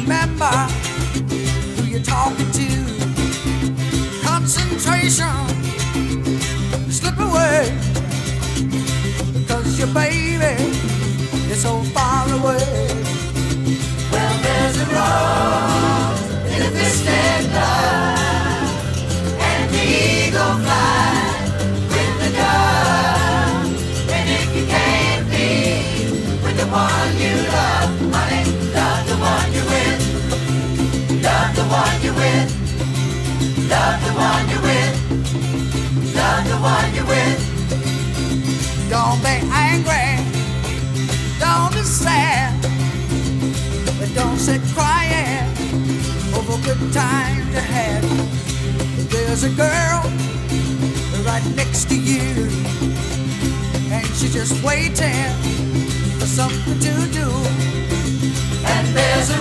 remember who you're talking to. Concentration slip away, because your baby is so far away. Well, there's a rose in a twisted love, and the eagle flies with the dove. And if you can't be with the one you love, honey, love the one you're with. Love the one you're with. Love the one you're with. Love the one you're with. Don't be angry, don't be sad, but don't sit crying over good times you had. There's a girl right next to you, and she's just waiting for something to do. And there's a